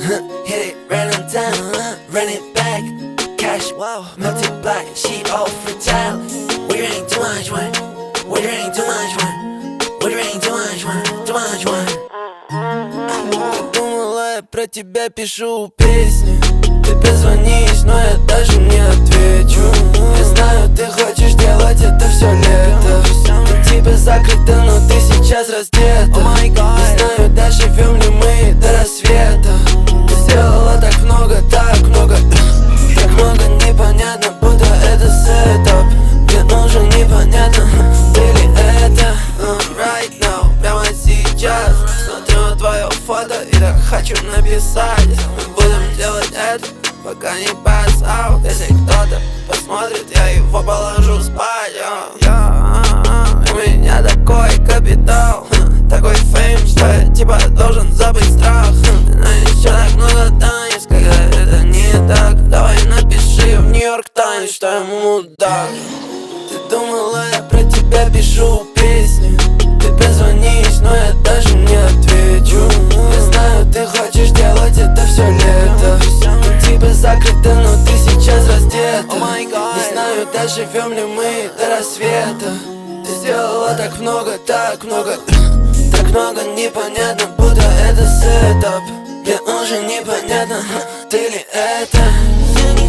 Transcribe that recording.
Hit it right on time, run it back. Cash, wow, multiply, she all fertile. We drink too much wine, we drink too much wine, we drink too much wine, too much wine. Ты думала, я про тебя пишу песни. Ты позвонишь, но я даже не отвечу. Я знаю, ты хочешь делать это все лето. У тебя закрыто, но ты сейчас раздета. Не знаю, доживем ли мы до рассвета. Ты сделала так много, так много, так много непонятно, будто это сетап. Мне уже непонятно, ты ли это. Right now, прямо сейчас смотрю твое фото и так хочу написать. Мы будем делать это, пока не pass out. Если кто-то посмотрит, я его положу спать. У меня такой капитал, такой фейм, что я типа должен забыть страх. Но еще так много танец, когда это не так. Давай напиши в Нью-Йорк Таймс, что я мудак. Ты думала, я про тебя пишу песни. Ты позвонишь, но я даже не отвечу. Я знаю, ты хочешь делать это все лето. У тебя закрыто, но ты сейчас раздета. Не знаю, доживем ли мы до рассвета. Ты сделала так много, так много, так много непонятно, будто это сетап. Мне уже непонятно, ты ли это.